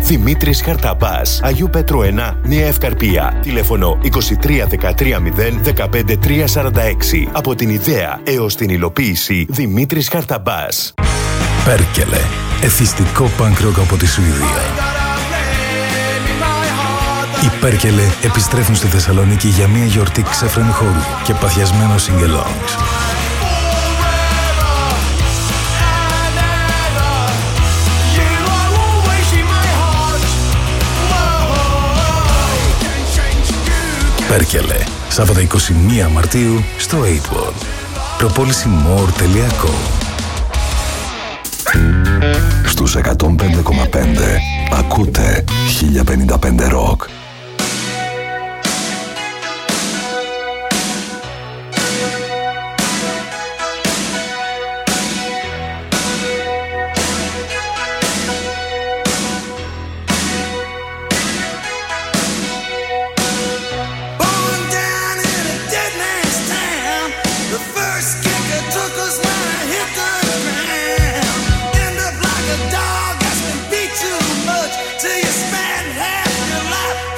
Δημήτρης Χαρταμπάς, Αγίου Πέτρου 1, Νέα Ευκαρπία. Τηλέφωνο 23 13 0 15 346. Από την ιδέα έως την υλοποίηση, Δημήτρης Χαρταμπάς. Πέρκελε. Εθιστικό punk rock από τη Σουηδία. Οι Πέρκελε επιστρέφουν στη Θεσσαλονίκη για μια γιορτή ξέφρενου χώρου και παθιασμένο sing-alongs. Πέρκελε, Σάββατο 21 Μαρτίου στο 8 Προπόλησιμore.com. Στους 105,5 ακούτε 1055 Rock. Till you spend half your life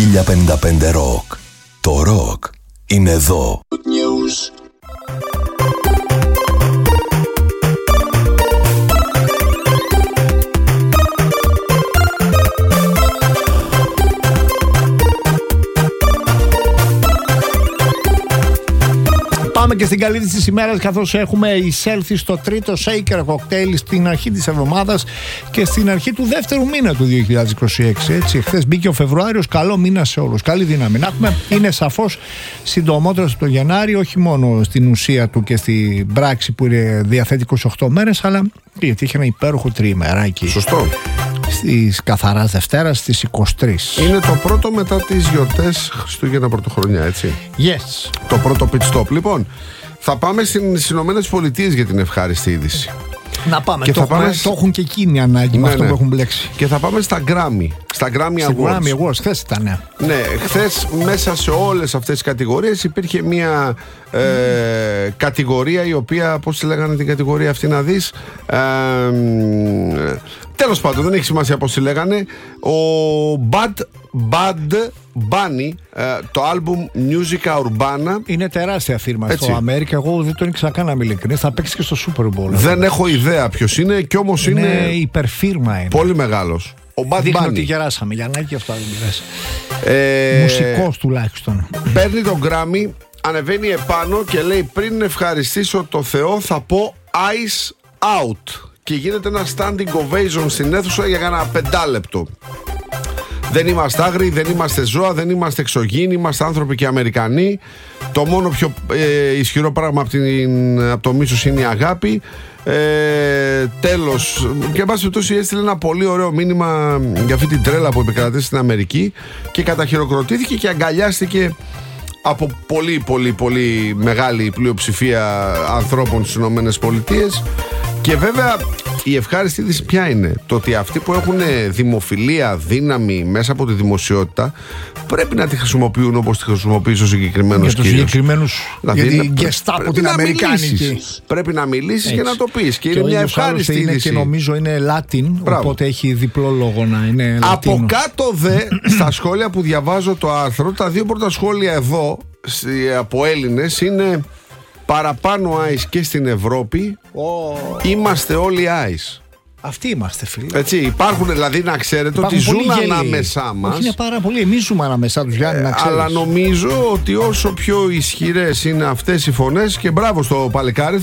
1055 Rock. Το ροκ είναι εδώ. Πάμε και στην καλή της ημέρας, καθώς έχουμε εισέλθει στο τρίτο Shaker Cocktail στην αρχή της εβδομάδας και στην αρχή του δεύτερου μήνα του 2026. Έτσι, χθες μπήκε ο Φεβρουάριος, καλό μήνα σε όλους. Καλή δύναμη να έχουμε. Είναι σαφώς συντομότερος το Γενάρη, όχι μόνο στην ουσία του και στην πράξη που διαθέτει 28 μέρες, αλλά γιατί είχε ένα υπέροχο τριημεράκι. Σωστό. Στις καθαράς Δευτέρας, στις 23. Είναι το πρώτο μετά τις γιορτές Χριστούγεννα Πρωτοχρονιά, έτσι. Yes. Το πρώτο pit stop. Λοιπόν, θα πάμε στις Ηνωμένες Πολιτείες για την ευχάριστη είδηση. Να πάμε. Και το έχουν και εκείνοι ανάγκη με αυτό που έχουν μπλέξει. Και θα πάμε στα Grammy. Στα Grammy Awards. Grammy Awards, χθες ήταν. Ναι, χθες μέσα σε όλες αυτές τις κατηγορίες υπήρχε μια κατηγορία η οποία, πώς τη λέγανε την κατηγορία αυτή να δεις, τέλος πάντων δεν έχει σημασία πώς τη λέγανε. Ο Bad Bunny, το άλμπουμ Musica Urbana. Είναι τεράστια φίρμα στο Αμέρικα. Εγώ δεν τον ήξερα καν να είμαι ειλικρινής. Θα παίξει και στο Super Bowl. Δεν έχω ιδέα ποιος είναι, κι όμως είναι υπερφίρμα. Είναι πολύ μεγάλος. Ο Bad Bunny. Ότι γεράσαμε. Για να έχει αυτά δεν πειράζει. Μουσικός τουλάχιστον. Παίρνει τον Grammy, ανεβαίνει επάνω και λέει: πριν ευχαριστήσω το Θεό, θα πω Ice Out. Και γίνεται ένα standing ovation στην αίθουσα για ένα 5 λεπτό. Δεν είμαστε άγριοι, δεν είμαστε ζώα, δεν είμαστε εξωγήινοι, είμαστε άνθρωποι και Αμερικανοί. Το μόνο πιο ισχυρό πράγμα από το μίσος είναι η αγάπη. Τέλος. Και εν πάση περιπτώσει έστειλε ένα πολύ ωραίο μήνυμα για αυτή την τρέλα που επικρατεί στην Αμερική και καταχειροκροτήθηκε και αγκαλιάστηκε από πολύ μεγάλη πλειοψηφία ανθρώπων στις Ηνωμένες Πολιτείες. Και βέβαια η ευχάριστη είδηση ποια είναι? Το ότι αυτοί που έχουν δημοφιλία, δύναμη μέσα από τη δημοσιότητα πρέπει να τη χρησιμοποιούν όπως τη χρησιμοποιήσει ο συγκεκριμένος κύριος. Για τους συγκεκριμένους, δηλαδή, για την Γκεστάπο την Αμερικάνικη. Πρέπει να μιλήσεις και να το πεις. Και είναι μια ευχάριστη είδηση. Και νομίζω είναι Latin, οπότε έχει διπλό λόγο να είναι Latin. Από κάτω δε, στα σχόλια που διαβάζω το άρθρο, τα δύο πρώτα σχόλια εδώ από Έλληνες είναι: παραπάνω ice και στην Ευρώπη. Είμαστε όλοι ice. Αυτοί είμαστε, φίλε. Έτσι, υπάρχουν, δηλαδή να ξέρετε ότι ζουν ανάμεσά μας. Είναι πάρα πολύ. Εμείς ζούμε ανάμεσά τους, Γιάννη, να ξέρεις. Αλλά νομίζω ότι όσο πιο ισχυρές είναι αυτές οι φωνές, και μπράβο στο παλικάρι,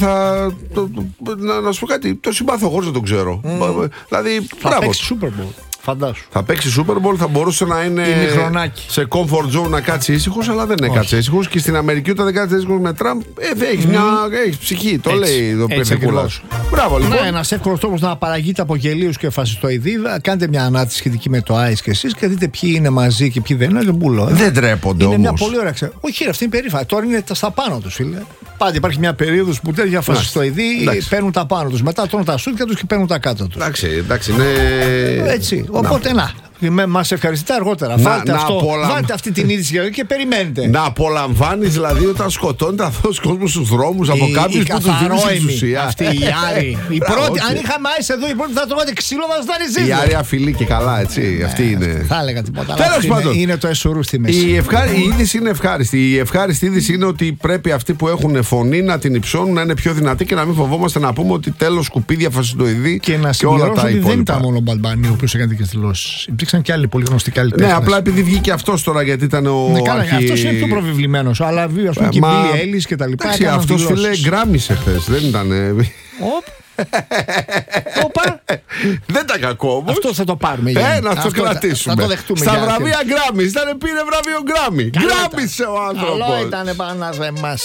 να σου πω κάτι, το συμπάθω εγώ, δεν το ξέρω. Δηλαδή, θα παίξει Super Bowl. Φαντάσου. Θα παίξει Super Bowl, θα μπορούσε να είναι σε comfort zone να κάτσει ήσυχος, αλλά δεν έκατσε ήσυχος. Και στην Αμερική, όταν δεν κάτσε ήσυχος με Τραμπ, έχεις ψυχή. Το λέει το Πενεκούλας. Μπράβο, λοιπόν. Ναι, ένας εύκολος τρόπος να παραγείτε από γελίους και φασιστοειδή. Κάντε μια ανάρτηση σχετική με το ICE και εσείς και δείτε ποιοι είναι μαζί και ποιοι δεν είναι. Δεν πουλώ. Δεν τρέπονται όμως. Είναι μια πολύ ωραία. Όχι, αυτή είναι περίφανη. Τώρα είναι στα πάνω τους, φίλε. Πάντα υπάρχει μια περίοδος που τέτοια φασιστοειδή παίρνουν τα πάνω τους. Μετά τρώνε τα σούτια τους και παίρνουν τα κάτω τους. Εντάξει, ναι. Έτσι. Οπότε να. Μας ευχαριστείτε αργότερα. Βάλτε αυτή την είδηση και περιμένετε. Να απολαμβάνεις δηλαδή όταν σκοτώνεται αυτός ο κόσμος στους δρόμους από κάποιους που τους δίνεις εξουσία. Αυτή η Άρη. Η πρώτη, αν είχαμε άισε εδώ, η πρώτη θα τρώγατε ξύλο μας θα είναι ζήτημα. Η Άρη αφιλεί και καλά, έτσι. Αυτή είναι. Θα έλεγα τίποτα. Τέλος πάντων. Είναι το εσουρού στη μέση. Η είδηση είναι ευχάριστη. Η ευχάριστη είδηση είναι ότι πρέπει αυτοί που έχουν φωνή να την υψώνουν, να είναι πιο δυνατοί και να μην φοβόμαστε να πούμε ότι τέλος σκουπίδια, φασιστοειδή και όλα τα υπόλοιπα. Δεν ήταν μόνο ο Μπαλμπάνι ο οποίος έκανε τις δηλώσεις. Υπήρξαν και άλλοι πολύ γνωστοί καλλιτέχνες. Ναι, απλά επειδή βγήκε αυτός τώρα, γιατί ήταν ο. Ναι, καλά, αυτός είναι πιο προβεβλημένος. Αλλά ας πούμε και η Μπίλι Έιλις και τα λοιπά. Αυτός φίλε γκράμισε χθες, δεν ήταν. Όπα. Δεν ήταν κακό όμως. Αυτό θα το πάρουμε. Να το κρατήσουμε. Θα το δεχτούμε. Στα βραβεία Γκράμι. Πήρε βραβείο Γκράμι. Γκράμισε ο άνθρωπος. Καλό ήταν πάνω σε εμάς.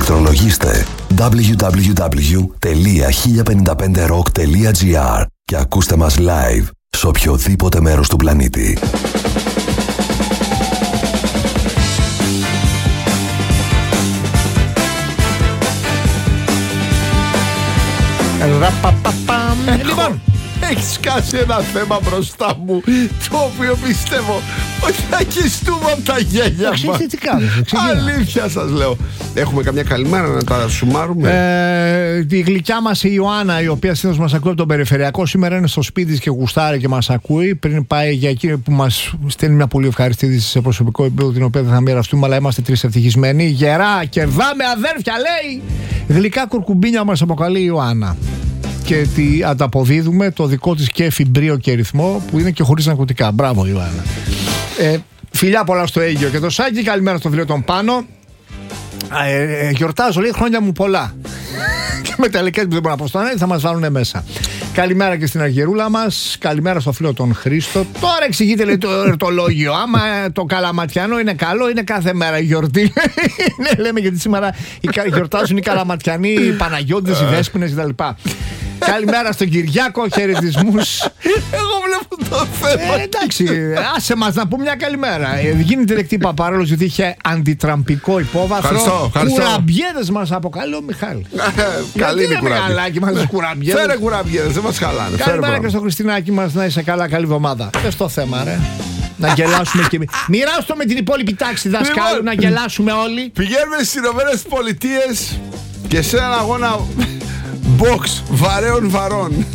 Ηλεκτρολογήστε www.1055rock.gr και ακούστε μας live σε οποιοδήποτε μέρος του πλανήτη. Λοιπόν, έχεις κάσει ένα θέμα μπροστά μου, το οποίο πιστεύω ότι θα χυστούμε από τα γέλια μας. τι κάνεις, Αλήθεια σας λέω. Έχουμε καμιά καλημέρα να τα σουμάρουμε? Η γλυκιά μας η Ιωάννα, η οποία συνήθως μας ακούει από τον περιφερειακό, σήμερα είναι στο σπίτι της και γουστάρει και μας ακούει. Πριν πάει για εκείνη που μας στέλνει μια πολύ ευχαριστήση σε προσωπικό επίπεδο, την οποία δεν θα μοιραστούμε, αλλά είμαστε 3 ευτυχισμένοι. Γερά, κερδάμε αδέρφια, λέει! Γλυκά κουρκουμπίνια μας αποκαλεί η Ιωάννα. Και ανταποδίδουμε το δικό της κέφι, μπρίο και ρυθμό, που είναι και χωρίς ναρκωτικά. Μπράβο, Ιωάννα. Φιλιά πολλά στο Αίγιο και το Σάκη. Καλημέρα στο φίλο τον Πάνο. Γιορτάζω, λέει, χρόνια μου πολλά. Και με τα ελεκές που δεν μπορώ να πω στον αέρα, θα μας βάλουν μέσα. Καλημέρα και στην Αργυρούλα μας. Καλημέρα στο φίλο τον Χρήστο. Τώρα εξηγείται, λέει, το εορτολόγιο. Άμα το καλαματιανό είναι καλό, είναι κάθε μέρα η γιορτή. Ναι, λέμε, γιατί σήμερα γιορτάζουν οι καλαματιανοί, οι Παναγιώτες, οι Δέσποινες κτλ. Καλημέρα στον Κυριάκο, χαιρετισμούς. Εγώ βλέπω το θέμα. Εντάξει, άσε μας να πούμε μια καλημέρα. Γίνεται δεκτή Παπαρόλος, γιατί είχε αντιτραμπικό υπόβαθρο. Ευχαριστώ. Κουραμπιέδες μας αποκαλεί ο Μιχάλης. Καλή είναι κουραμπιέδες. Φέρε κουραμπιέδες, δεν μας χαλάνε. Καλημέρα και στο Χριστινάκι μας, να είσαι καλά, καλή εβδομάδα. Πες το θέμα, ρε. Να γελάσουμε και εμείς. Μοιράστο με την υπόλοιπη τάξη δασκάλου, να γελάσουμε όλοι. Πηγαίνουμε στις Ηνωμένες Πολιτείες και σε έναν αγώνα box βαρέων βαρών.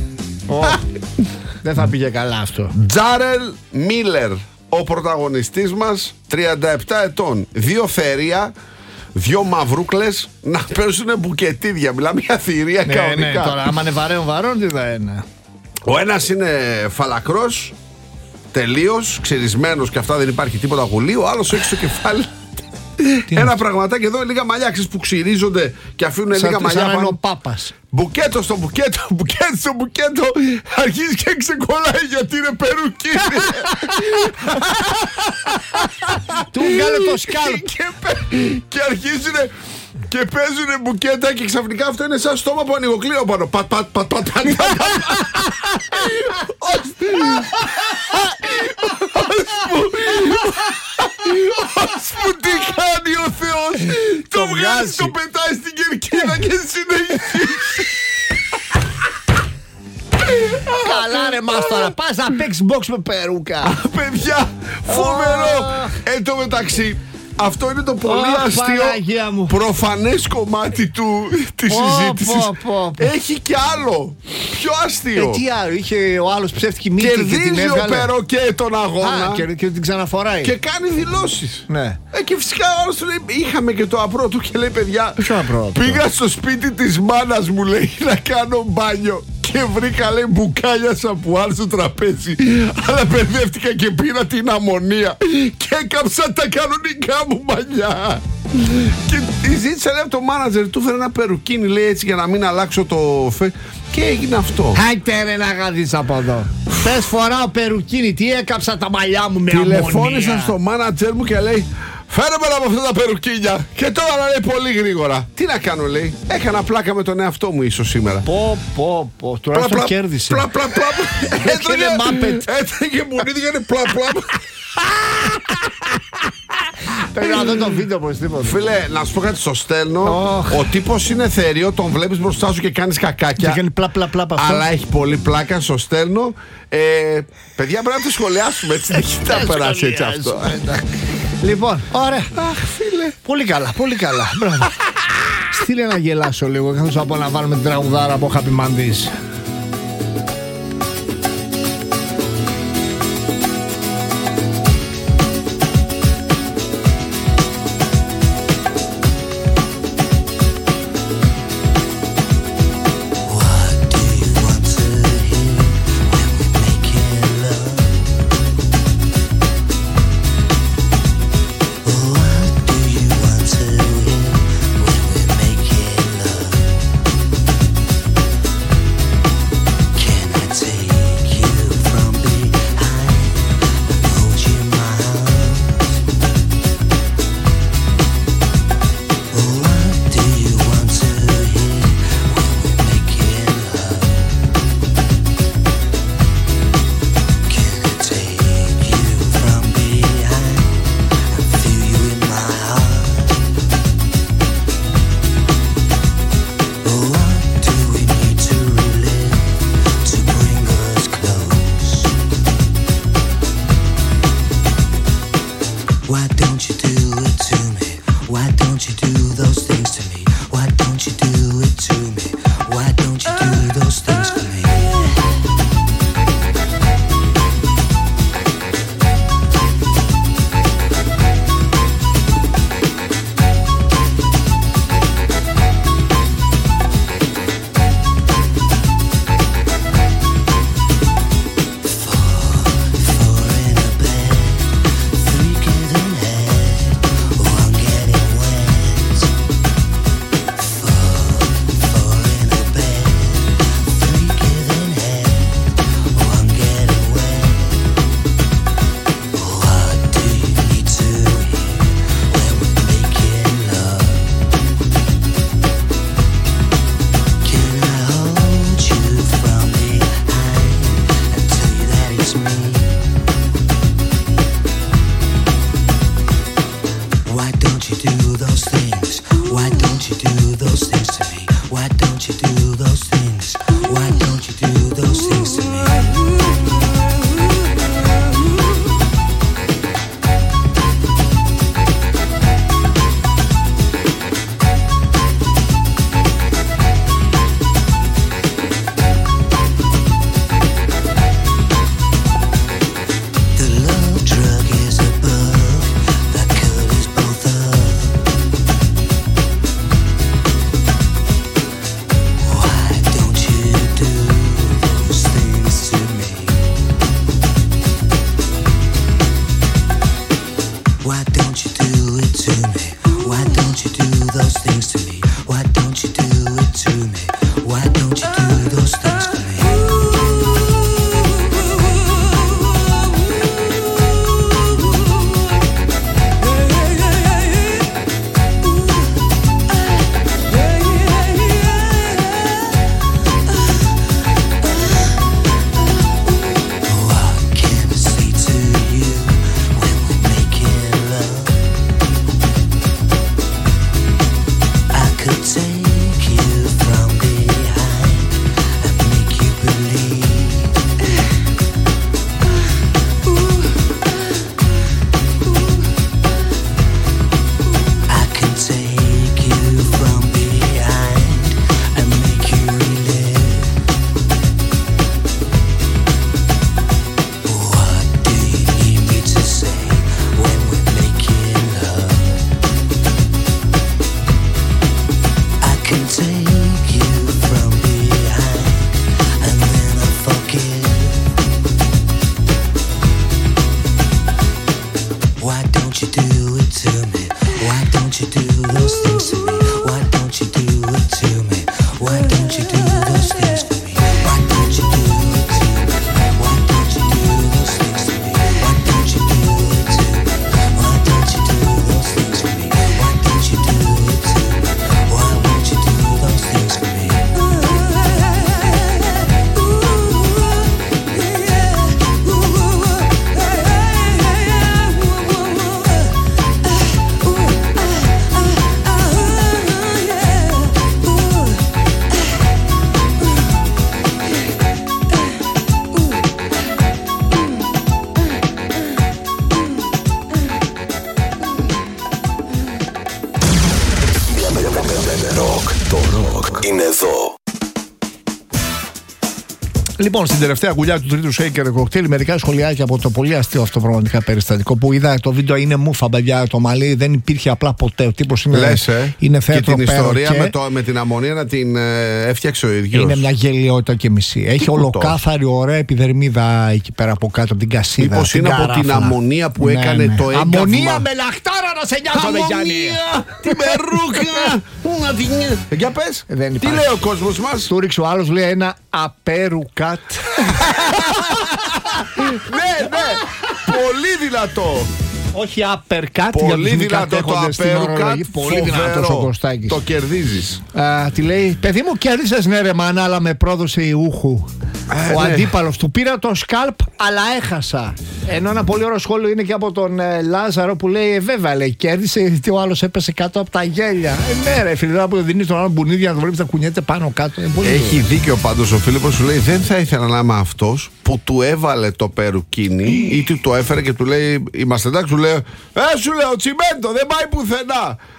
Δεν θα πήγε καλά αυτό. Τζάρελ Μίλερ, ο πρωταγωνιστής μας, 37 ετών. 2 θερία, 2 μαυρούκλες να παίζουν μπουκετίδια. Μιλάμε για θηρία κανονικά. Ναι, τώρα άμα είναι βαρέων βαρών, τι θα είναι? Ο ένας είναι φαλακρός, τελείως ξερισμένος και αυτά, δεν υπάρχει τίποτα γουλή. Ο άλλος έχει στο κεφάλι ένα πραγματάκι εδώ, λίγα μαλλιά, ξέρεις, που ξυρίζονται και αφήνουν λίγα μαλλιά. Σαν ο Πάπας. Μπουκέτο στο μπουκέτο, μπουκέτο στο μπουκέτο, αρχίζει και ξεκολλάει γιατί είναι περουκίνη. Του βγάλε το σκάλπ. Και αρχίζουν και παίζουν μπουκέτα και ξαφνικά αυτό είναι σαν στόμα που ανοιγοκλίνω πάνω. Πατ, πατ, πατ, πατ, πατ. Ώσπου τι κάνει ο Θεός, το βγάζει, το πετάει στην κερκίδα και συνεχίζει. Καλά ρε Μάστορα, πας να παίξεις box με περούκα. Παιδιά, φοβερό. Εν τω μεταξύ, αυτό είναι το πολύ αστείο, προφανές κομμάτι της συζήτησης. Έχει και άλλο πιο αστείο. Τι άλλο, είχε ο άλλος ψεύτικη μύτη και την έβγαλε. Κερδίζει ο Περοκέ τον αγώνα και την ξαναφοράει και κάνει δηλώσεις. Ναι. Και φυσικά ο άλλος του λέει, είχαμε και το απρό του και λέει, παιδιά, απρό, πήγα στο σπίτι της μάνας μου, λέει, να κάνω μπάνιο και βρήκα, λέει, μπουκάλια σαμπουάν στο τραπέζι, αλλά μπερδεύτηκα και πήρα την αμμονία και έκαψα τα κανονικά μου μαλλιά. Και ζήτησα, λέει, από το μάνατζερ του, φέρε ένα περουκίνι, λέει, έτσι για να μην αλλάξω το και έγινε αυτό. Άιτε ρε να γαδείς από εδώ. Πες φοράω περουκίνι, τι έκαψα τα μαλλιά μου με αμμονία. Τηλεφώνησα στο μάνατζερ μου και λέει, φέρε με από αυτά τα περουκίνια. Και τώρα λέει πολύ γρήγορα. Τι να κάνω, λέει. Έκανα πλάκα με τον εαυτό μου ίσως σήμερα. Πω. Τουλάχιστον κέρδισε. Πλα. Έτρεγε μουνίδι, είναι πλα. Πρέπει να δω το βίντεο πως τίποτα. Φίλε, να σου πω κάτι, στο στέλνω. Ο τύπος είναι θέριο, τον βλέπεις μπροστά σου και κάνεις κακάκια. Και κάνει πλα. Αλλά έχει πολύ πλάκα, στο στέλνω. Παιδιά, πρέπει να το σχολιάσουμε, έτσι δεν έχει τα περάσει έτσι αυτό. Λοιπόν, ωραία. Αχ, φίλε. Πολύ καλά. Μπράβο. Στείλε να γελάσω λίγο καθώς απολαμβάνουμε την τραγουδάρα από Happy Mondays. you do those things to me? Why don't you do it to me? Why don't you do those things for me? Λοιπόν, στην τελευταία γουλιά του τρίτου Shaker Cocktail, μερικά σχολιάκια από το πολύ αστείο αυτό πραγματικά περιστατικό που είδα. Το βίντεο είναι μούφα, παιδιά. Το μαλλί δεν υπήρχε απλά ποτέ. Ο τύπος είναι, είναι θέατρο. Και την ιστορία με την αμμονία να την έφτιαξε ο ίδιος. Είναι μια γελιότητα και μισή. Έχει ολοκάθαρη, ωραία επιδερμίδα εκεί πέρα από κάτω από την κασίδα. Μήπως είναι από την αμμονία που έκανε το έγκαυμα. Αμμονία με λαχτάρα να σε νοιάζω, με Γιάννη. Τη μερούκα. Πού να την νοιάζει. Για πες. Τι λέει ο κόσμος μας. Του ρίξε ο άλλος, λέει ένα απέρουκατ. Ναι, πολύ δυνατό. Όχι uppercut. Πολύ δυνατό το uppercut. Πολύ δυνατό ο Κωστάκης. Το κερδίζεις. Τη λέει, παιδί μου, κέρδισες, ναι ρε μάνα, αλλά με πρόδωσε Ιούχου. Ο αντίπαλος του πήρα το σκάλπ, αλλά έχασα. Ενώ ένα πολύ ωραίο σχόλιο είναι και από τον Λάζαρο που λέει, βέβαια, λέει, κέρδισε γιατί ο άλλος έπεσε κάτω από τα γέλια. Ναι, ρε φίλε, που δίνει τον άλλο μπουνίδια να το βλέπει να κουνιέται πάνω κάτω. Έχει δίκιο πάντως ο Φίλιππος, σου λέει, δεν θα ήθελα να είμαι αυτός που του έβαλε το περουκίνι ή του το έφερε και του λέει, είμαστε εντάξει, του λέει, σου λέω τσιμέντο, δεν πάει πουθενά.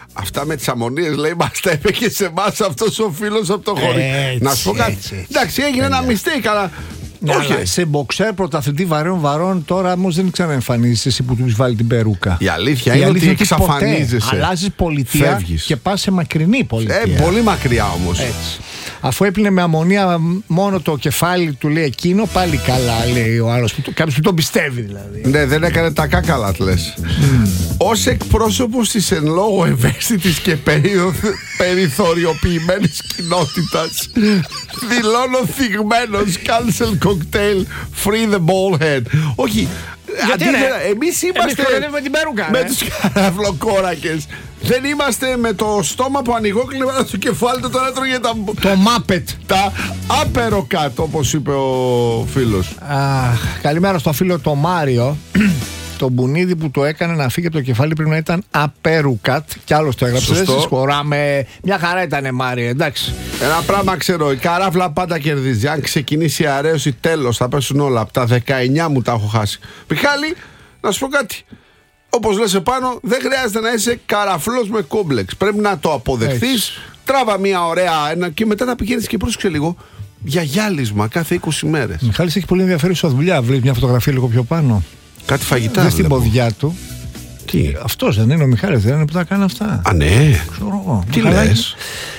Αυτά με τις αμμονίες, λέει, μας τα είπε και σε εμάς αυτός ο φίλος από το χωρί. Να σου πω κάτι. Εντάξει, έγινε ένα mistake, αλλά. Ναι, όχι. Αλλά σε μποξέρ πρωταθλητή βαρών τώρα όμως δεν ξαναεμφανίζεσαι εσύ που του έχεις βάλει την περούκα. Η αλήθεια είναι ότι εξαφανίζεσαι. Αλλάζεις πολιτεία. Φεύγεις. Και πας σε μακρινή πολιτεία. Πολύ μακριά όμως. Έτσι. Αφού έπλυνε με αμμονία μόνο το κεφάλι του, λέει εκείνο, πάλι καλά, λέει ο άλλος. Κάποιος που τον πιστεύει δηλαδή. Ναι, δεν έκανε τα κάκαλα, λες. Ως εκπρόσωπος της εν λόγω ευαίσθητης και περιθωριοποιημένης κοινότητας, δηλώνω θυγμένος cancel cocktail free the ball head. Όχι, εμείς είμαστε με την περούκα, με τους καραβλοκόρακες. Δεν είμαστε με το στόμα που ανοιγόκλειβα στο κεφάλι του, τον έτρωγε το Muppet. Τα άπερο κάτω, όπως είπε ο φίλος. Καλημέρα στο φίλο το Μάριο. Το μπουνίδι που το έκανε να φύγει από το κεφάλι πρέπει να ήταν απέρουκατ. Κι άλλος το έγραψε. Δεν συγχωράμε. Μια χαρά ήτανε, Μάριο, εντάξει. Ένα πράγμα ξέρω, η καράφλα πάντα κερδίζει. Αν ξεκινήσει η αρέωση, τέλος, θα πέσουν όλα. Από τα 19 μου τα έχω χάσει. Μιχάλη, να σου πω κάτι. Όπως λες επάνω, δεν χρειάζεται να είσαι καραφλός με κόμπλεξ. Πρέπει να το αποδεχθείς. Τράβα μια ωραία και μετά να πηγαίνεις και πρόσεξε λίγο για γυάλισμα κάθε 20 μέρες. Μιχάλης έχει πολύ ενδιαφέρουσα δουλειά. Βλέπει μια φωτογραφία λίγο πιο πάνω. Κάτι φαγητά. Δες την ποδιά του. Τι? Αυτός δεν είναι ο Μιχάλης, δεν είναι που τα κάνει αυτά. Α, ναι. Ξέρω εγώ. Τι λες?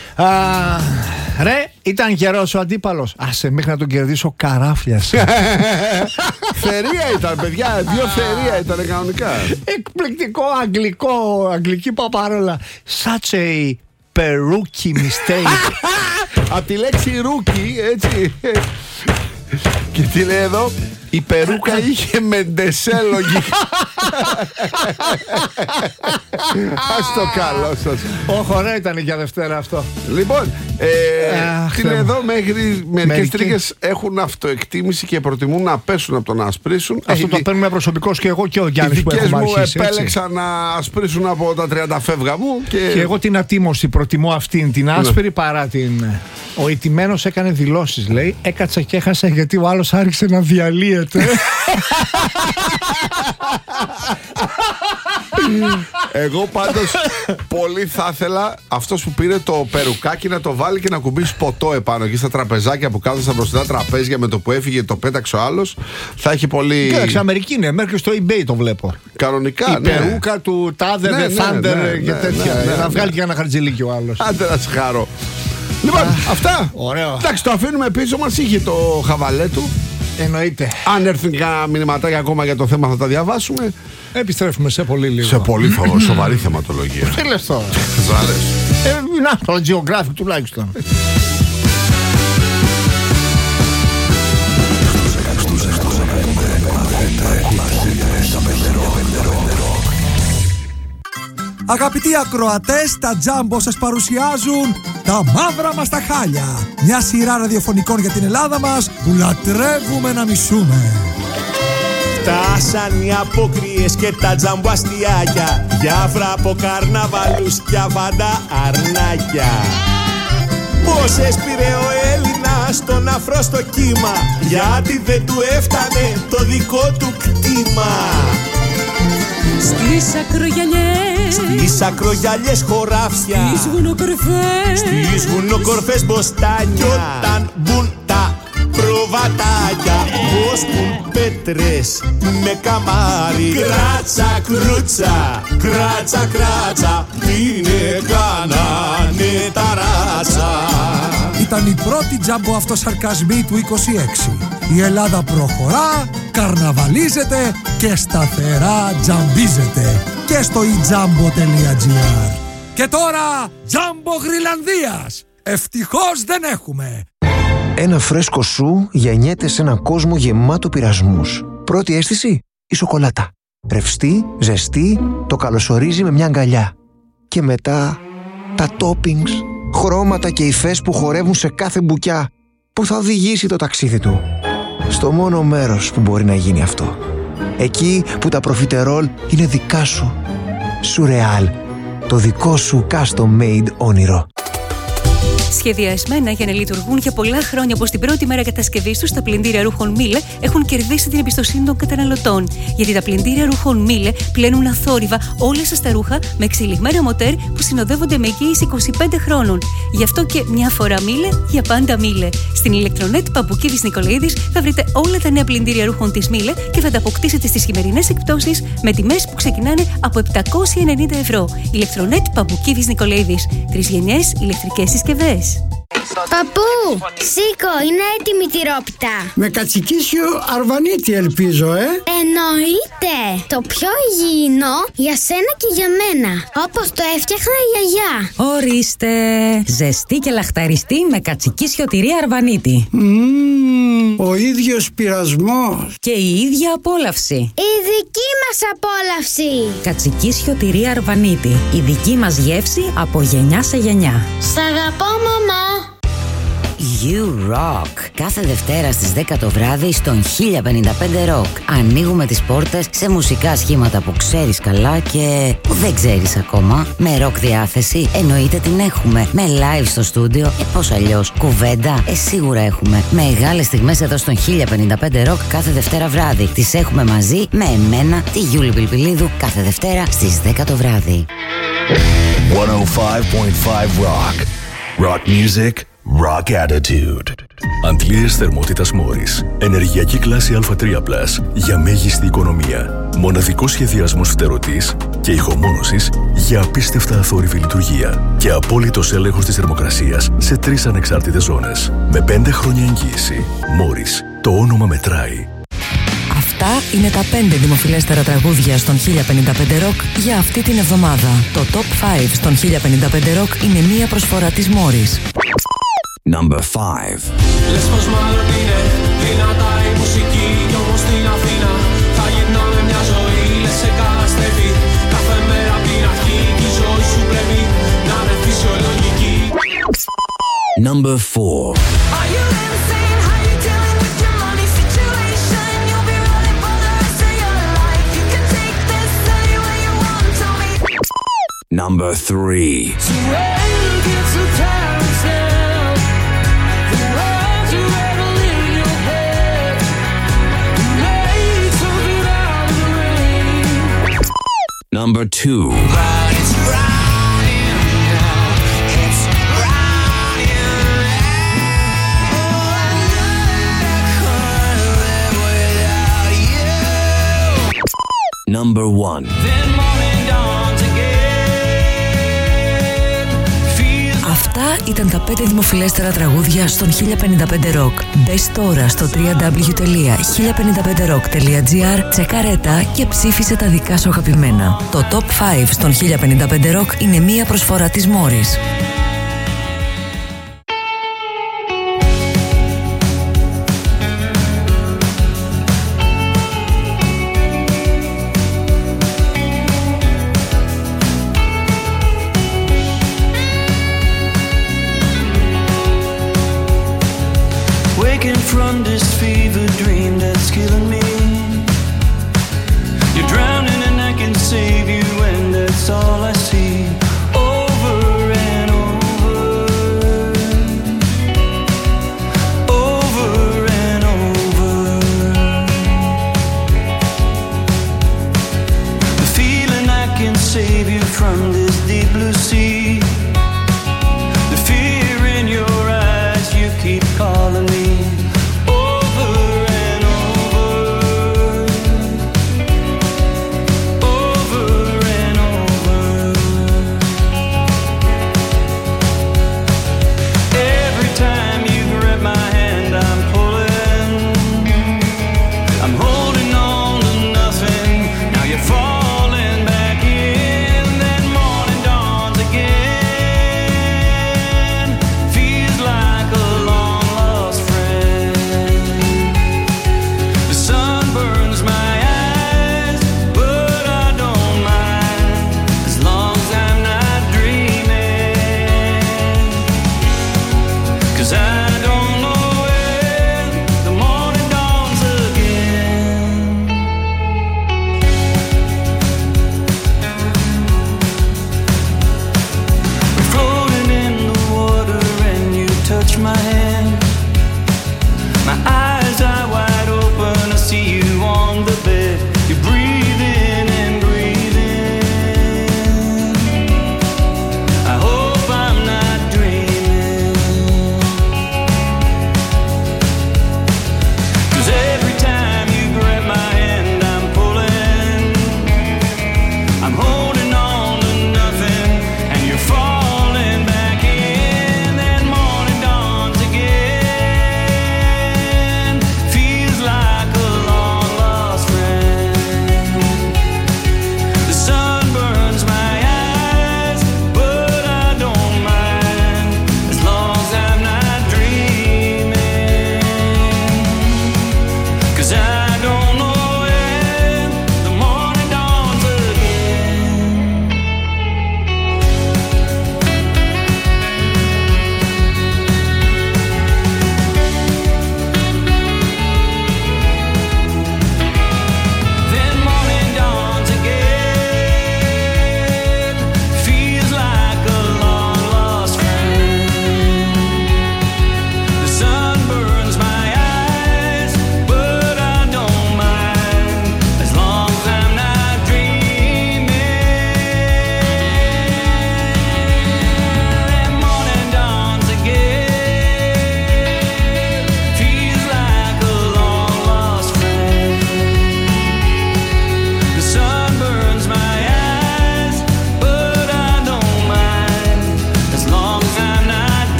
Ρε, ήταν καιρός ο αντίπαλος. Άσε μέχρι να τον κερδίσω, καράφλιας. Θερία ήταν, παιδιά. 2 θερία ήταν κανονικά. Εκπληκτικό αγγλική παπαρόλα. Such a perookie mistake. Απ' τη λέξη ρούκι, έτσι. Και τι λέει εδώ? Η περούκα είχε μεντεσέλογη. Ας το καλό σας. Όχι, ωραία ήταν για Δευτέρα αυτό. Λοιπόν, τι λέει εδώ? Μερικές τρίχες έχουν αυτοεκτίμηση και προτιμούν να πέσουν από το να ασπρίσουν. Αυτό το παίρνουμε προσωπικώς και εγώ και ο Γιάννης που έχουμε αρχίσει. Οι δικές μου επέλεξαν να ασπρίσουν από τα 30 φεύγα μου. Και εγώ την ατίμωση προτιμώ αυτήν την άσπρη παρά την. Ο ηττημένος έκανε δηλώσεις, λέει. Έκατσα και έχασα γιατί ο άλλος άρχισε να διαλύεται. Εγώ πάντως πολύ θα ήθελα αυτός που πήρε το περουκάκι να το βάλει και να κουμπίσει ποτό επάνω εκεί στα τραπεζάκια που κάθονται στα μπροστά τραπέζια, με το που έφυγε το πέταξε ο άλλος. Θα έχει πολύ. Κοίταξε, Αμερική είναι, μέχρι στο eBay το βλέπω. Κανονικά, η περούκα του Τάδε, Thunder και τέτοια. Να βγάλει και ένα χαρτζηλίκι ο άλλος. Άντε να σε χαρώ. Λοιπόν, αυτά. Ωραίο. Εντάξει, το αφήνουμε πίσω μας. Είχε το χαβαλέ του. Εννοείται. Αν έρθουν και κάνα μηνυματάκια ακόμα για το θέμα θα τα διαβάσουμε. Επιστρέφουμε σε πολύ λίγο. Σε πολύ σοβαρή θεματολογία. Τι λες τώρα? Ζάλες. Να, το Geographic τουλάχιστον. Αγαπητοί ακροατές, τα Τζάμπο σας παρουσιάζουν τα μαύρα μας τα χάλια. Μια σειρά ραδιοφωνικών για την Ελλάδα μας που λατρεύουμε να μισούμε. Φτάσαν οι απόκριες και τα τζάμπο αστιάκια, διάφρα από καρναβαλούς και αβάντα αρνάκια. Πώς έσπηρε ο Έλληνας τον αφρό στο κύμα, γιατί δεν του έφτανε το δικό του κτήμα. Στις ακρογιαλιές χωράφια, στις βουνοκορφές μποστάνια, κι όταν μπουν τα προβατάκια, πως πουν πέτρες με καμάρι. Κράτσα κρούτσα, κράτσα κράτσα, είναι κάνανε τα ράτσα. Ήταν η πρώτη τζάμπο αυτοσαρκασμή του 26. Η Ελλάδα προχωρά, καρναβαλίζεται και σταθερά τζαμπίζεται. Και στο ejambo.gr. Και τώρα τζάμπο Γρυλανδίας. Ευτυχώς δεν έχουμε. Ένα φρέσκο σου γεννιέται σε έναν κόσμο γεμάτο πειρασμούς. Πρώτη αίσθηση, η σοκολάτα. Ρευστή, ζεστή, το καλωσορίζει με μια αγκαλιά. Και μετά τα toppings, χρώματα και υφές που χορεύουν σε κάθε μπουκιά, που θα οδηγήσει το ταξίδι του στο μόνο μέρος που μπορεί να γίνει αυτό. Εκεί που τα προφιτερόλ είναι δικά σου. Σουρεάλ, το δικό σου custom made όνειρο. Σχεδιασμένα για να λειτουργούν για πολλά χρόνια, όπως την πρώτη μέρα κατασκευής τους, τα πλυντήρια ρούχων Miele έχουν κερδίσει την εμπιστοσύνη των καταναλωτών. Γιατί τα πλυντήρια ρούχων Miele πλένουν αθόρυβα όλα σας τα ρούχα με εξελιγμένα μοτέρ που συνοδεύονται με εγγύηση 25 χρόνων. Γι' αυτό και μια φορά Miele, για πάντα Miele. Στην ηλεκτρονέτ Παμπουκίδης Νικολαίδης θα βρείτε όλα τα νέα πλυντήρια ρούχων της Miele και θα τα αποκτήσετε στις χειμερινές εκπτώσεις με τιμές που ξεκινάνε από 790 ευρώ. Ηλεκτρονέτ Παμπουκίδης Νικολαίδης. 3 γενιές ηλεκτρικές συσκευές. Παππού, σήκω, είναι έτοιμη η τυρόπιτα. Με κατσικίσιο αρβανίτη ελπίζω, Εννοείται. Το πιο υγιεινό για σένα και για μένα. Όπως το έφτιαχνα η γιαγιά. Ορίστε. Ζεστή και λαχταριστή με κατσικίσιο τυρί αρβανίτη. Ο ίδιος πειρασμός. Και η ίδια απόλαυση. Η δική μας απόλαυση. Κατσικίσιο τυρί αρβανίτη. Η δική μας γεύση από γενιά σε γενιά. Σ' αγαπώ, μαμά. You Rock. Κάθε Δευτέρα στις 10 το βράδυ στον 1055 Rock. Ανοίγουμε τις πόρτες σε μουσικά σχήματα που ξέρεις καλά και που δεν ξέρεις ακόμα. Με rock διάθεση εννοείται την έχουμε. Με live στο στούντιο, πώς αλλιώς. Κουβέντα, σίγουρα έχουμε. Μεγάλες στιγμές εδώ στον 1055 Rock κάθε Δευτέρα βράδυ. Τις έχουμε μαζί με εμένα, τη Γιούλη Πιλπιλίδου, κάθε Δευτέρα στις 10 το βράδυ. 105.5 Rock. Rock music, rock attitude. Αντλίες θερμότητας Μόρις. Ενεργειακή κλάση Α3+, για μέγιστη οικονομία. Μοναδικός σχεδιασμός φτερωτής και ηχομόνωσης για απίστευτα αθόρυβη λειτουργία. Και απόλυτος έλεγχος της θερμοκρασίας σε 3 ανεξάρτητες ζώνες. Με 5 χρόνια εγγύηση. Μόρις. Το όνομα μετράει. Αυτά είναι τα 5 δημοφιλέστερα τραγούδια στον 1055 Rock για αυτή την εβδομάδα. Το Top 5 στον 1055 Rock είναι μία προσφορά της Μόρις. Number 5. Λες πως μάλλον είναι δυνατά η μουσική κι όμως στην Αθήνα θα γυρνάμε μια ζωή, λες σε καταστρέφει κάθε μέρα απ' την αρχή κι η ζωή σου πρέπει να είναι φυσιολογική. Number 4. Are you insane? How you dealing with your money situation? You'll be rolling for the rest of your life. You can take this anywhere you want, tell me. Number 3. So when you get so tired now, the words you ever in your head, you made something out of the rain. Number 2. It's running now, it's running now. Oh, I know I couldn't live without you. Number 1. Then morning dawns again. Αυτά ήταν τα 5 δημοφιλέστερα τραγούδια στον 1055 Rock. Μπες τώρα στο www.1055rock.gr, τσεκάρε τα και ψήφισε τα δικά σου αγαπημένα. Το Top 5 στον 1055 Rock είναι μία προσφορά της Μόρις. Waking from this fever dream that's killing me. You're drowning and I can save you, and that's all I see. Over and over, over and over. The feeling I can save you from this deep blue sea. The fear in your eyes, you keep calling me. Over and over, over and over.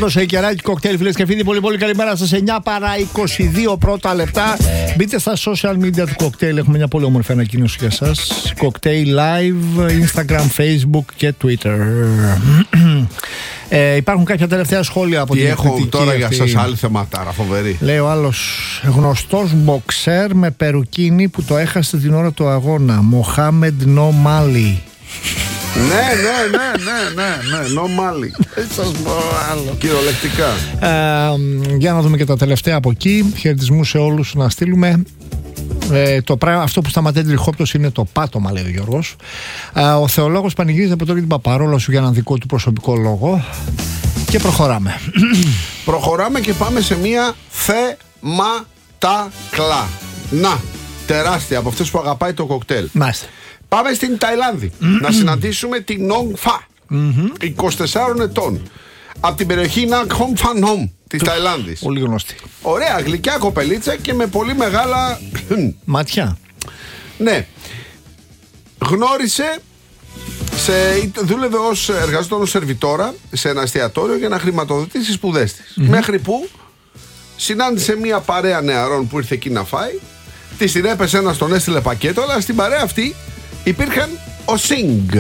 το σεϊκεράκι κοκτέιλ, φίλες και φίλοι. Πολύ πολύ καλημέρα σας. 9 παρά 22 πρώτα λεπτά. Μπείτε στα social media του κοκτέιλ. Έχουμε μια πολύ όμορφη ανακοίνωση για σας. Κοκτέιλ live, Instagram, Facebook και Twitter. Υπάρχουν κάποια τελευταία σχόλια από την εκπληκτική. Έχω τώρα αυτή. για σας άλλη θεματάρα, φοβερή. Λέει ο άλλος, γνωστός μποξέρ με περουκίνι που το έχασε την ώρα του αγώνα. Μοχάμεντ Νομάλι. Ναι, νομάλι. Σας πω άλλο. Κυριολεκτικά. Για να δούμε και τα τελευταία από εκεί. Χαιρετισμούς σε όλους να στείλουμε. Αυτό που σταματάει τριχόπτωση είναι το πάτωμα, λέει ο Γιώργος. Ο θεολόγος πανηγύριζε από τώρα την παπαρόλα σου για έναν δικό του προσωπικό λόγο. Και προχωράμε. Προχωράμε και πάμε σε μια θεματάκλα. Να, τεράστια από αυτές που αγαπάει το κοκτέιλ. Μάλιστα. Πάμε στην Ταϊλάνδη να συναντήσουμε την Νονγκ Φα, 24 ετών, από την περιοχή Ναγκχόμ Φανόμ της Ταϊλάνδης. Πολύ γνωστή. Ωραία, γλυκιά κοπελίτσα και με πολύ μεγάλα μάτια. Ναι. Γνώρισε, δούλευε εργαζόταν ως σερβιτόρα σε ένα εστιατόριο για να χρηματοδοτήσει τις σπουδές της. Μέχρι που συνάντησε μια παρέα νεαρών που ήρθε εκεί να φάει. Της την έπεσε ένας, τον έστειλε πακέτο, αλλά στην παρέα αυτή υπήρχαν ο Σινγκ,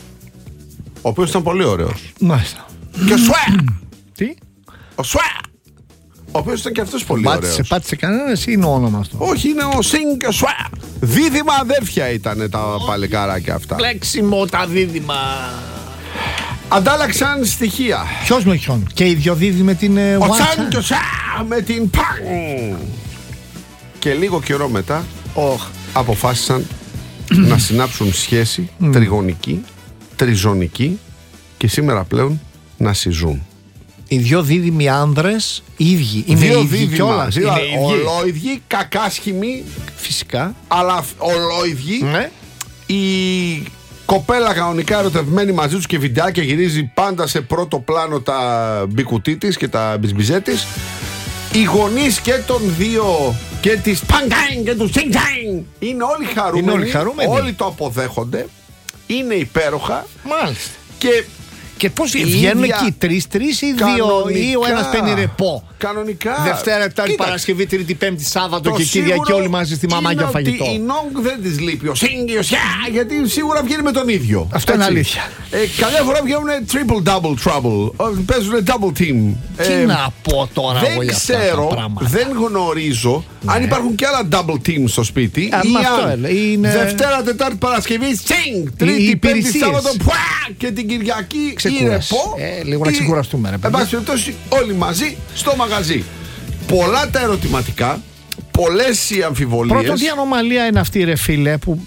ο οποίος ήταν πολύ ωραίος. Μάλιστα. Και ο Σουέ. Τι? Ο Σουέ, ο οποίος ήταν και αυτός πολύ ωραίος. Πάτησε κανένας ή είναι όνομα αυτό? Όχι, είναι ο Σινγκ και ο Σουέ. Δίδυμα αδέρφια ήταν τα παλικάράκια αυτά. Πλέξιμο τα δίδυμα. Αντάλλαξαν στοιχεία. Ποιος με ποιον? Και οι δυο δίδυμοι με την ο Τσάν και ο Σά με την Παν. Και λίγο καιρό μετά αποφάσισαν να συνάψουν σχέση τριγωνική, τριζωνική και σήμερα πλέον να συζούν. Οι δυο δίδυμοι άνδρες ίδιοι. Είναι δύο ίδιοι κιόλας. είναι ολόιδιοι, κακάσχημοι. Φυσικά. Αλλά ολόιδιοι. Ναι. Η κοπέλα κανονικά ερωτευμένη μαζί τους και βιντεάκια γυρίζει πάντα σε πρώτο πλάνο τα μπικουτί της και τα μπισμπιζέ της. Οι γονείς και των δύο και της Παγκάιν και του Σινγκάιν είναι όλοι χαρούμενοι. Όλοι το αποδέχονται. Είναι υπέροχα. Μάλιστα. Και πώς βγαίνουν εκεί, τρεις ή δύο, ή ο ένας παίρνει ρεπό? Κανονικά. Δευτέρα, Τετάρτη, Παρασκευή, Τρίτη, Πέμπτη, Σάββατο και Κυριακή όλοι μαζί στη μαμά για φαγητό. Η Νόγκ δεν της λείπει ο Σινγκ, ο Σιά, γιατί σίγουρα βγαίνει με τον ίδιο. Αυτό είναι αλήθεια. Καμιά φορά βγαίνουν triple double trouble. Παίζουν double team. Τι να πω τώρα εγώ για αυτά τα πράγματα? Δεν γνωρίζω αν υπάρχουν και άλλα double team στο σπίτι. Ή αν Δευτέρα, Τετάρτη, Παρασκευή, Σινγκ. Τρίτη, Πέμπτη, Σάββατο και την Κυριακή λίγο να ξεκουραστούμε, ρε παιδί. Εν πάση περιπτώσει, όλοι μαζί στο μαγαζί. Πολλά τα ερωτηματικά, πολλές οι αμφιβολίες. Πρώτον, τι ανομαλία είναι αυτή, ρε φίλε, που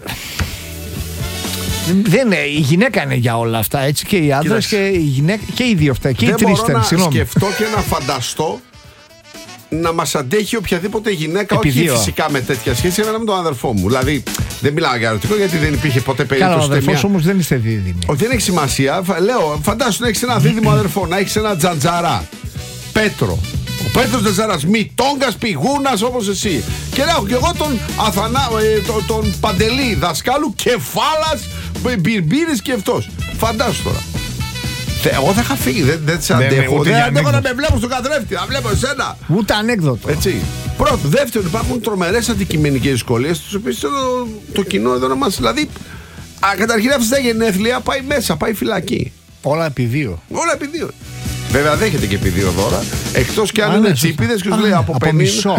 δεν είναι, η γυναίκα είναι για όλα αυτά, έτσι, και οι άντρες και η γυναίκα και οι δύο αυτά. Και οι τρεις. Δεν μπορώ να σκεφτώ και να φανταστώ να μας αντέχει οποιαδήποτε γυναίκα, όχι φυσικά με τέτοια σχέση, αλλά με τον αδερφό μου. Δηλαδή, δεν μιλάω για ερωτικό γιατί δεν υπήρχε ποτέ περίπτωση. Καλά, ο αδερφός όμως δεν είστε δίδυμοι. Όχι, δεν έχει σημασία. Λέω, φαντάσου να έχεις ένα δίδυμο αδερφό, να έχεις ένα τζαντζαρά. Πέτρο. Ο Πέτρος Τζαντζαράς, Μητόγκας, Πηγούνας όπως εσύ. Και λέω και εγώ τον Παντελή, δασκάλου, Κεφάλας, Μπιρμπύρης και αυτός. Φαντάσου τώρα. Εγώ θα είχα φύγει, δεν σε αντέχω. Δεν αντέχω να με βλέπω στον καθρέφτη, να βλέπω εσένα. Ούτε ανέκδοτο. Έτσι. Πρώτο. Δεύτερον, υπάρχουν τρομερές αντικειμενικές δυσκολίες, τις οποίες το κοινό εδώ να μας. Δηλαδή, καταρχήν αυτή τα γενέθλια πάει μέσα, πάει φυλακή. Όλα επί δύο. Όλα επί δύο. Βέβαια δέχεται και επί δύο δώρα. Εκτός και αν είναι τσίπηδες και σου λέει από 50.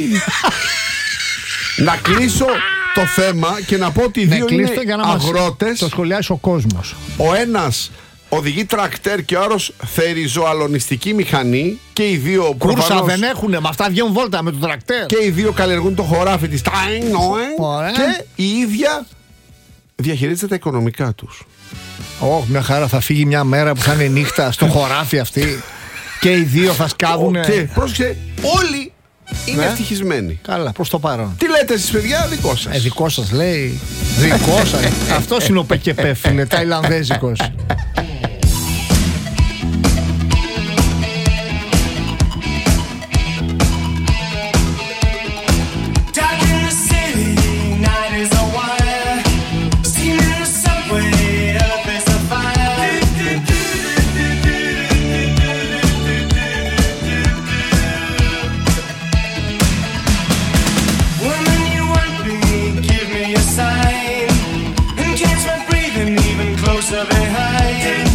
Να κλείσω το θέμα και να πω ότι οι δύο είναι αγρότες. Το σχολιάσει ο κόσμος. Ο ένας οδηγεί τρακτέρ και ο άλλος θερυζοαλωνιστική μηχανή. Και οι δύο κούρσα προφανώς δεν έχουνε, με αυτά βγαίνουν βόλτα με το τρακτέρ. Και οι δύο καλλιεργούν το χωράφι της. Και η ίδια διαχειρίζεται τα οικονομικά τους. Όχι, μια χαρά, θα φύγει μια μέρα που θα είναι νύχτα στο χωράφι αυτή. Και οι δύο θα σκάβουνε. Και πρόσεξε, όλοι είναι ευτυχισμένοι. Καλά, προς το παρόν. Τι λέτε εσείς, παιδιά, δικό σας? Δικό σας λέει. Δικό σας. Αυτός είναι ο ΠΚΠ, φίλε, ταϊλανδέζικος. closer behind.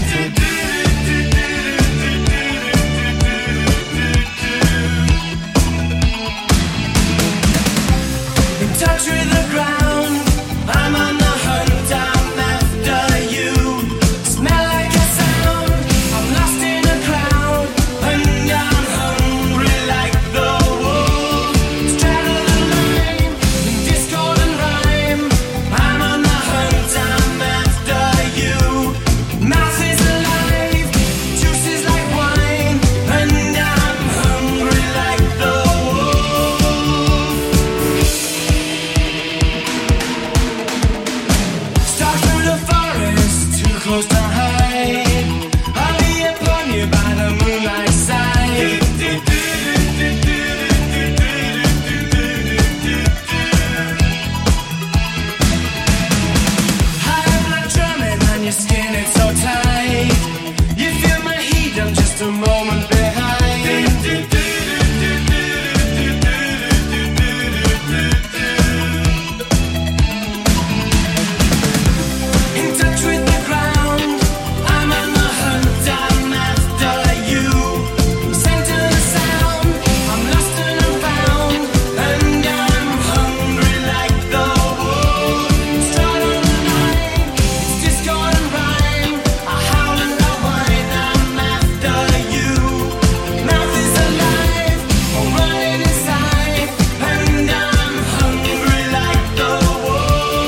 In touch with the ground, I'm on the hunt, I'm after you. Smell like a sound, I'm lost in a crowd, and I'm hungry like the wolf. Straddle the line, discord and rhyme, I'm on the hunt, I'm after you. Mouth is alive, juice is like wine, and I'm hungry like the wolf. Stalk through the forest, too close to hide. I'll be upon you by the moonlight side. High blood drumming on your skin, it's so tight. You feel my heat, I'm just a moment behind. In touch with the ground, I'm on the hunt, I'm after you. Center the sound, I'm lost and I'm found, and I'm hungry like the wolf. Stride on the line, it's discord and rhyme. I howl and I whine, I'm after you. Mouth is alive, I'm running inside, and I'm hungry like the wolf.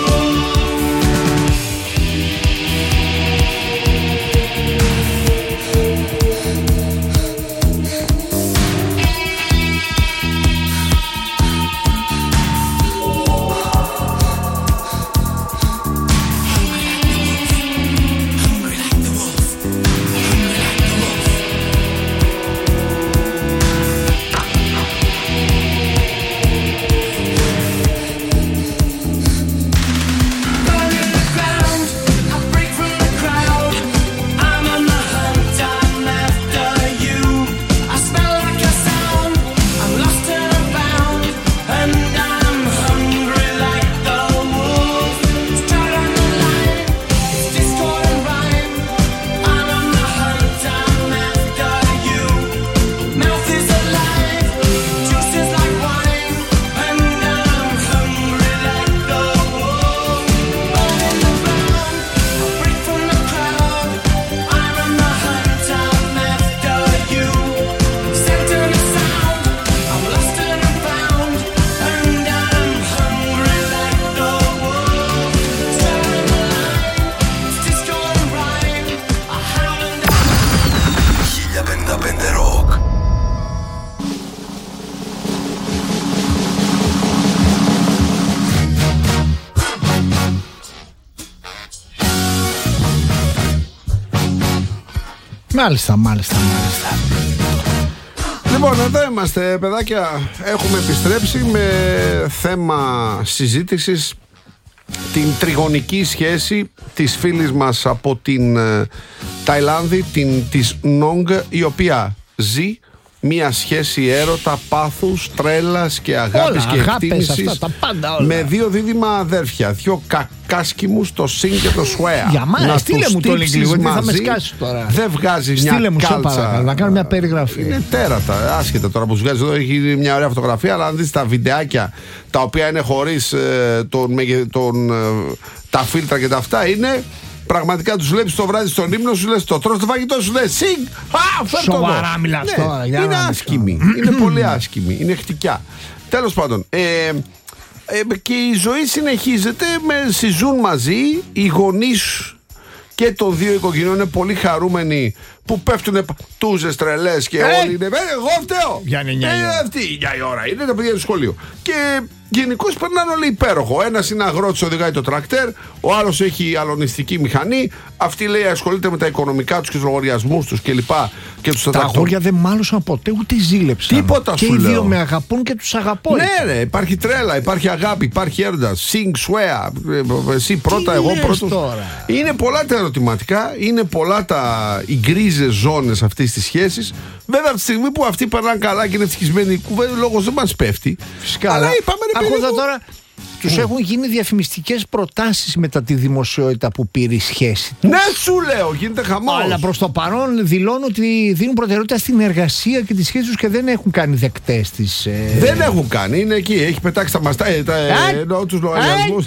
Burning the ground, I break from the crowd. I'm on the hunt, I'm after you. I smell like a sound, I'm lost and I'm found, and I'm hungry like the wolf. Stride on the line, it's discord and rhyme. I'm on the hunt, I'm after you. Mouth is alive, juice is like wine, and I'm hungry like the wolf. Burning the ground, I break from the crowd. I'm on the hunt, I'm after you. Center the sound, I'm lost and I'm found, and I'm hungry like the wolf. Stride on the line, it's discord and rhyme. I howl and 1055 Rock. Μάλιστα. Λοιπόν, εδώ είμαστε, παιδάκια. Έχουμε επιστρέψει με θέμα συζήτησης την τριγωνική σχέση της φίλης μας από την Ταϊλάνδη, της Νόγκ, η οποία ζει μια σχέση έρωτα, πάθους, τρέλας και αγάπης και εκτίμησης αυτά, τα πάντα όλα. με δύο δίδυμα αδέρφια, δύο κακάσκημους, το Σιν και το Σουέα. Για μάνα, στείλε μου το link λίγο, θα με σκάσει τώρα. Δεν βγάζει μια στείλε μου, σε κάλτσα. παρακαλώ, να κάνω μια περιγραφή. Είναι τέρατα, άσχετα τώρα που σου βγάζει εδώ, έχει μια ωραία φωτογραφία, αλλά αν δεις τα βιντεάκια τα οποία είναι χωρίς τα φίλτρα και τα αυτά, είναι πραγματικά τους βλέπεις το βράδυ στον ύπνο, σου λες το τρως το φαγητό, σου λες Σιγ! Σοβαρά μιλάς τώρα. Είναι άσχημη, είναι πολύ άσχημη, είναι χτυκιά. Τέλος πάντων, και η ζωή συνεχίζεται, συζούν μαζί, οι γονείς και των δύο οικογενειών είναι πολύ χαρούμενοι που πέφτουν τούζες τρελές και όλοι είναι εγώ φταίω. Για 9 αυτή 9 η ώρα είναι τα παιδιά του σχολείου. Και γενικώς περνάνε όλοι υπέροχο. Ένας είναι αγρότης, οδηγάει το τρακτέρ, ο άλλος έχει αλωνιστική μηχανή. Αυτή λέει ασχολείται με τα οικονομικά τους και τους λογαριασμούς τους κλπ. Τα αγόρια δεν μάλωσαν ποτέ ούτε ζήλεψαν. Τίποτα και σου λέω. Και οι δύο με αγαπούν και τους αγαπώ. Ναι, ρε, υπάρχει τρέλα, υπάρχει αγάπη, υπάρχει έρωτα. Sing, swear. Εσύ πρώτα, εγώ πρώτος. Είναι πολλά τα ερωτηματικά, είναι πολλά οι γκρίζες ζώνες αυτής της σχέσης. Βέβαια, από τη στιγμή που αυτοί περνάνε καλά και είναι ευτυχισμένοι, ο λόγος δεν μας πέφτει. Φυσικά. Αλλά είπαμε ρε παιδί μου, τώρα τους έχουν γίνει διαφημιστικές προτάσεις μετά τη δημοσιότητα που πήρε η σχέση τους. Ναι, σου λέω, γίνεται χαμός. Αλλά προς το παρόν δηλώνουν ότι δίνουν προτεραιότητα στην εργασία και τις σχέσεις τους και δεν έχουν κάνει δεκτές τις. Δεν έχουν κάνει, είναι εκεί. Έχει πετάξει τα μαστά, τους λογαριασμούς.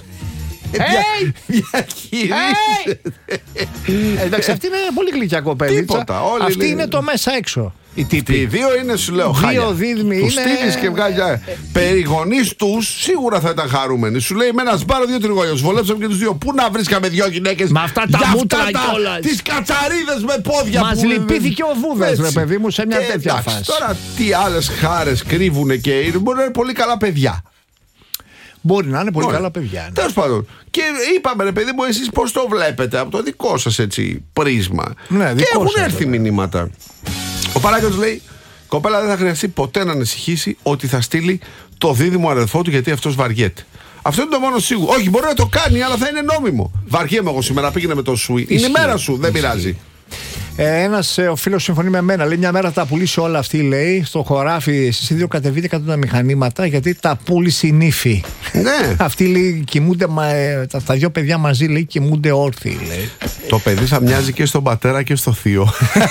Εντάξει, αυτή είναι πολύ γλυκιά κοπέλα. Τίποτα. Αυτή είναι το μέσα έξω. Οι τύποι. Οι δύο είναι, σου λέω, χάλια. Δύο δίδυμοι Τους είναι. στείλεις και βγάζει. Περί γονείς τους σίγουρα θα ήταν χαρούμενοι. Σου λέει με ένα σπάρο 2 τριγώνια. Βολέψαμε και τους δύο. Πού να βρίσκαμε 2 γυναίκες. Με αυτά τα μούτρα κιόλας. Τις κατσαρίδες με πόδια. Μας λυπήθηκε ο Βούδας, ρε παιδί μου, σε μια τέτοια φάση. Τώρα τι άλλες χάρες κρύβουνε και μπορεί να είναι πολύ καλά παιδιά. Μπορεί να είναι πολύ καλά παιδιά. Τέλος πάντων. Και είπαμε, ρε παιδί μου, εσείς πώς το βλέπετε από το δικό σας έτσι πρίσμα. Ναι, και έχουν έρθει μηνύματα. Ο Παράκατος λέει: κοπέλα δεν θα χρειαστεί ποτέ να ανησυχήσει ότι θα στείλει το δίδυμο αδερφό του γιατί αυτός βαριέται. Αυτό είναι το μόνο σίγουρο. Όχι, μπορεί να το κάνει, αλλά θα είναι νόμιμο. Βαριέμαι εγώ σήμερα, πήγαινε με το σου. Είναι η μέρα σου, δεν πειράζει. Ένας ο φίλος συμφωνεί με μένα. Λέει: μια μέρα τα πουλήσει όλα αυτή, λέει. Στο χωράφι, εσείς οι δύο κατεβείτε κάτω τα μηχανήματα γιατί τα πούλησε η νύφη. Ναι. Αυτοί λέει κοιμούνται, τα δύο παιδιά μαζί λέει κοιμούνται όρθιοι, λέει. Το παιδί θα μοιάζει και στον πατέρα και στο θείο.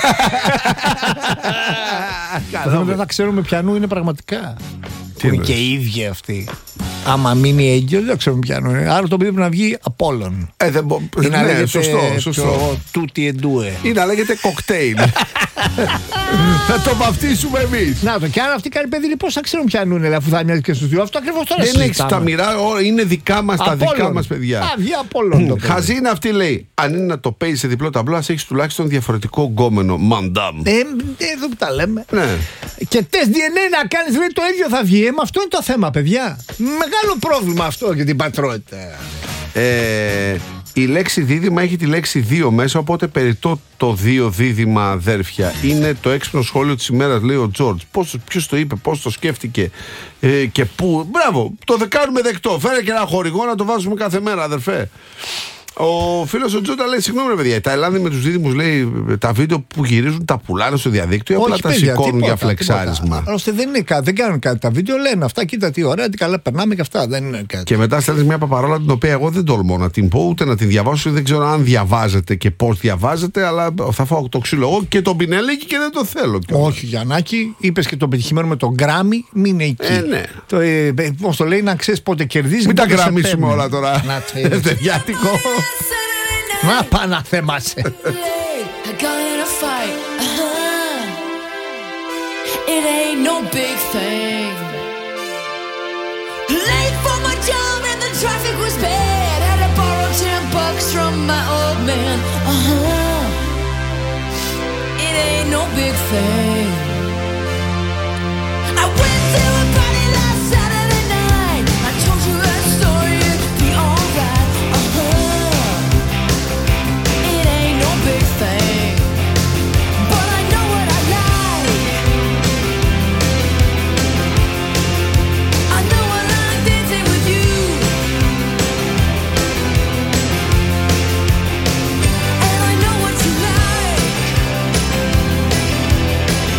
Δεν θα ξέρουμε ποιανού είναι πραγματικά. Είναι και οι ίδιοι αυτοί. Άμα μείνει έγκυο, δεν ξέρουμε ποιανού είναι. Άρα το παιδί πρέπει να βγει Απόλλων. Ναι, σωστό. Τούτι εντούε. Ή να λέγεται κοκτέιλ. Θα το βαφτίσουμε εμείς. Να το, και αν αυτή κάνει παιδί, πώς θα ξέρουμε ποιανού είναι, αφού θα μοιάζει και στους δύο. Αυτό ακριβώς τώρα δεν έχεις τα μοιρά, είναι δικά μας τα δικά μας παιδιά. Α, βγει Απόλλων. Χαζή είναι αυτή, λέει. Αν είναι να το παίζει σε διπλό ταμπλό, ας έχεις τουλάχιστον διαφορετικό γκόμενο. Μαντάμ. Εδώ που τα λέμε. Ναι. Και τεστ DNA να κάνεις, λέει το ίδιο θα βγει. Αυτό είναι το θέμα, παιδιά. Μεγάλο πρόβλημα αυτό για την πατρότητα. Η λέξη δίδυμα έχει τη λέξη δύο μέσα, οπότε περιττό το δύο δίδυμα αδέρφια. Είναι το έξυπνο σχόλιο της ημέρας, λέει ο Τζόρτζ. Ποιος το είπε, πώς το σκέφτηκε και πού. Μπράβο, το κάνουμε δεκτό. Φέρε και ένα χορηγό να το βάζουμε κάθε μέρα, αδερφέ. Ο φίλος ο Τζότα λέει: συγγνώμη, ρε παιδιά, οι Ταϊλάνδοι με τους δίδυμους, λέει, τα βίντεο που γυρίζουν τα πουλάνε στο διαδίκτυο ή απλά τα σηκώνουν για φλεξάρισμα. Άλλωστε δεν κάνουν κάτι. Τα βίντεο λένε αυτά, κοίτα τι ωραία, τι καλά περνάμε και αυτά. Δεν είναι κάτι. Και μετά στέλνεις μια παπαρόλα την οποία εγώ δεν τολμώ να την πω ούτε να την διαβάσω. Δεν ξέρω αν διαβάζετε και πώς διαβάζετε, αλλά θα φάω το ξύλο εγώ και τον πινέλικι και δεν το θέλω. Όχι, Γιαννάκη, είπες και το πετυχημένο με τον Γκράμι, μην είναι εκεί. Ναι. Πώς το λέει, να ξέρεις πότε κερδίζει. Μην τα γραμμίσουμε όλα τώρα. Δευτεριάτικο. Να πά να θέμασε. It ain't no big thing. Late for my job and the traffic was bad. Had to borrow $10 from my old man. It ain't no big thing. I went to a party last Saturday night. I told you that story, it'd be alright. It ain't no big thing. But I know what I like. I know I like dancing with you. And I know what you like.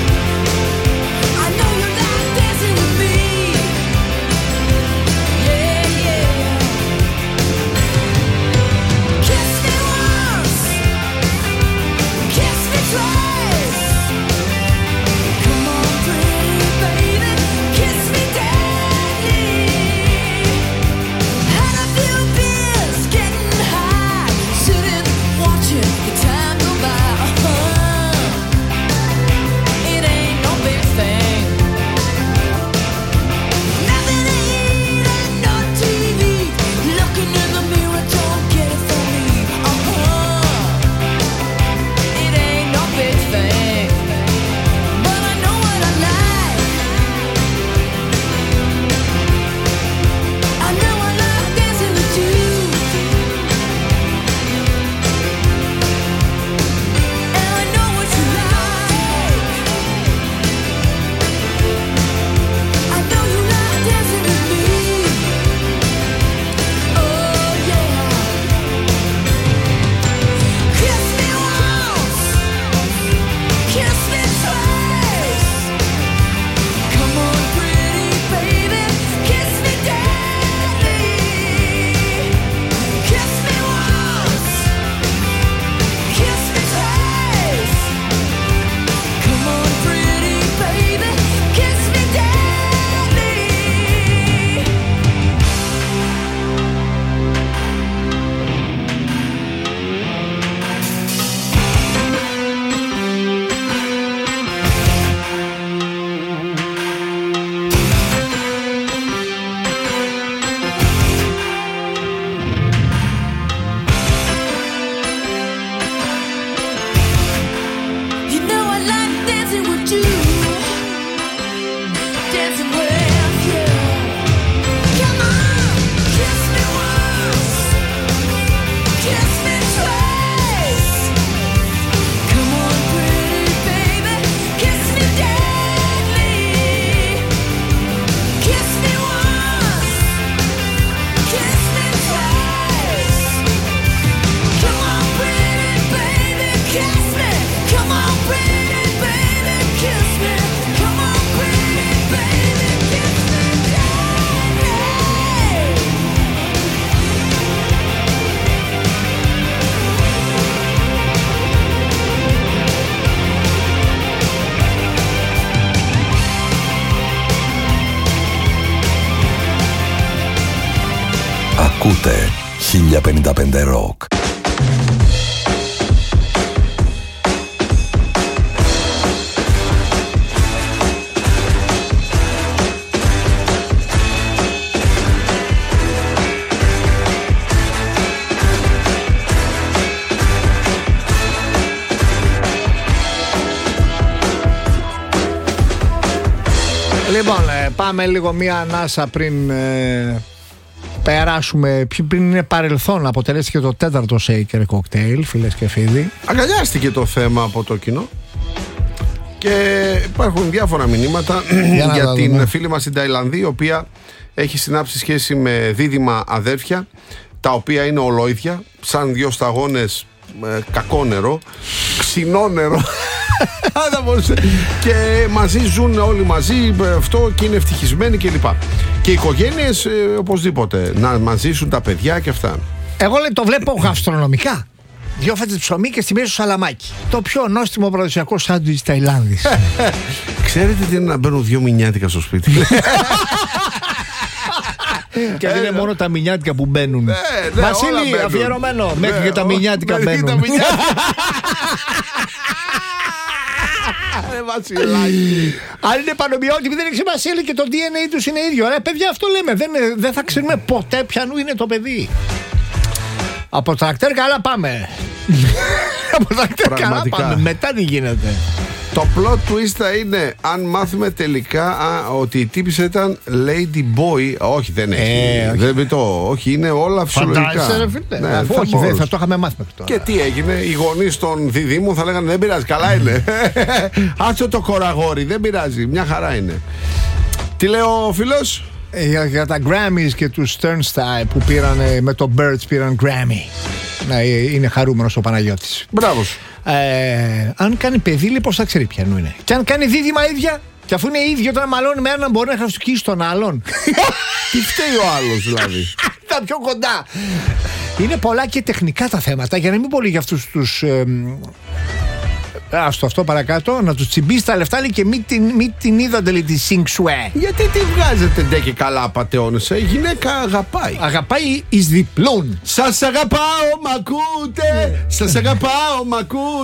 1055 Rock. Λοιπόν, πάμε λίγο μία ανάσα πριν περάσουμε. Πριν είναι παρελθόν, αποτελέστηκε το 4ο Shaker Cocktail, φίλες και φίλοι. Αγκαλιάστηκε το θέμα από το κοινό. Και υπάρχουν διάφορα μηνύματα για την φίλη μας στην Ταϊλανδία, η οποία έχει συνάψει σχέση με δίδυμα αδέρφια, τα οποία είναι ολόιδια, σαν δύο σταγόνες κακό νερό, ξινό νερό. Και μαζί ζουν όλοι μαζί αυτό και είναι ευτυχισμένοι κλπ. Και οι οικογένειες οπωσδήποτε να μαζίσουν τα παιδιά και αυτά. Εγώ το βλέπω γαστρονομικά. 2 φέτες ψωμί και στη μέση του σαλαμάκι. Το πιο νόστιμο παραδοσιακό σάντουιτς της Ταϊλάνδης. Ξέρετε τι είναι να μπαίνουν 2 μηνιάτικα στο σπίτι? Και δεν είναι μόνο τα μηνιάτικα που μπαίνουν. Βασίλη, αφιερωμένο. Μέχρι και τα μηνιάτικα μπαίνουν. Αν είναι πανομοιότυποι δεν έχει σημασία και το DNA τους είναι ίδιο. Ρε παιδιά, αυτό λέμε. Δεν θα ξέρουμε ποτέ ποιανού είναι το παιδί. Από τρακτέρ καλά πάμε. Από τρακτέρ καλά πάμε. Μετά τι γίνεται? Το plot twist θα είναι αν μάθουμε τελικά ότι η τύπισσα ήταν Lady Boy. Όχι, δεν έχει. Δεν πει το. Όχι, είναι όλα φυσιολογικά. Όχι, δεν θα το είχαμε μάθει μέχρι τώρα. Και τι έγινε? Οι γονείς των διδήμων θα λέγανε δεν πειράζει, καλά είναι. Άσε το κοραγόρι, δεν πειράζει, μια χαρά είναι. Τι λέει ο φίλος? Για τα Grammys και τους Sternstyle που πήραν με το Birds πήραν Grammy. Είναι χαρούμενος ο Παναγιώτης. Μπράβο. Αν κάνει παιδί, λοιπόν, θα ξέρει ποιανού είναι. Και αν κάνει δίδυμα ίδια, και αφού είναι ίδιο, όταν μαλώνει με έναν μπορεί να χαστοκίσει τον άλλον. Τι φταίει ο άλλος δηλαδή? Τα πιο κοντά. Είναι πολλά και τεχνικά τα θέματα, για να μην πω για αυτούς τους. Άστο αυτό παρακάτω, να του τσιμπήσει τα λεφτά, λέει, και μην την είδατε, λέει, τη Σινξουέ. Γιατί τη βγάζετε ντε και καλά, πατεώνες? Η γυναίκα αγαπάει. Αγαπάει εις διπλούν. Σας αγαπάω, μ' ακούτε? Σας αγαπάω, μ' ακούτε?